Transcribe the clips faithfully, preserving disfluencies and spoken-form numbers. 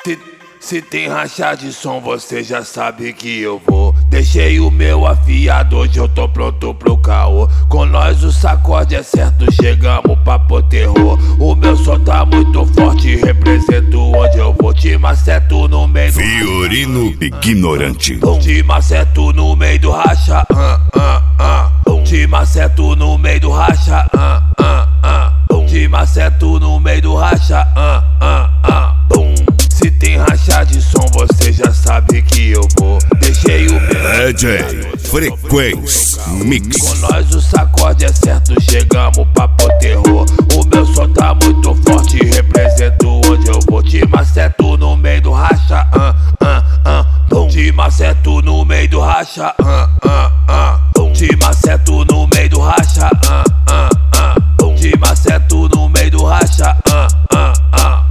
Se, se tem racha de som, você já sabe que eu vou. Deixei o meu afiado, hoje eu tô pronto pro caô. Com nós o sacode é certo, chegamos pra pôr terror. O meu som tá muito forte, represento onde eu vou. Te maceto no meio do Fiorino ignorante. Te maceto no meio do racha, ah, ah, ah. Te maceto no meio do racha, ah, ah, ah. Te maceto no meio do racha, ah, ah, ah. Se tem racha de som, você já sabe que eu vou. Deixei o meu D J Frequência Mix. Com nós o sacode é certo, chegamos pra pôr terror. O meu som tá muito forte, represento onde eu vou. Te maceto no meio do racha, ah, ah, ah. Te maceto no meio do racha, ah, ah, ah. Te maceto no meio do racha, ah, ah, ah. Te maceto no meio do racha, ah, ah, ah.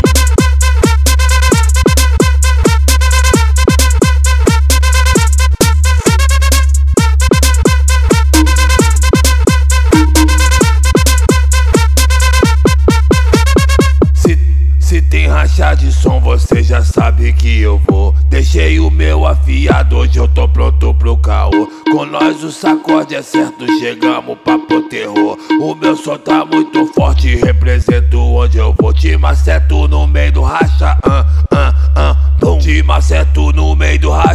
Se tem racha de som, você já sabe que eu vou. Deixei o meu afiado, hoje eu tô pronto pro caô. Com nós o sacode é certo, chegamos pra pôr terror. O meu som tá muito forte, represento onde eu vou. Te maceto no meio do racha, ah, ah, ah. Te maceto no meio do racha.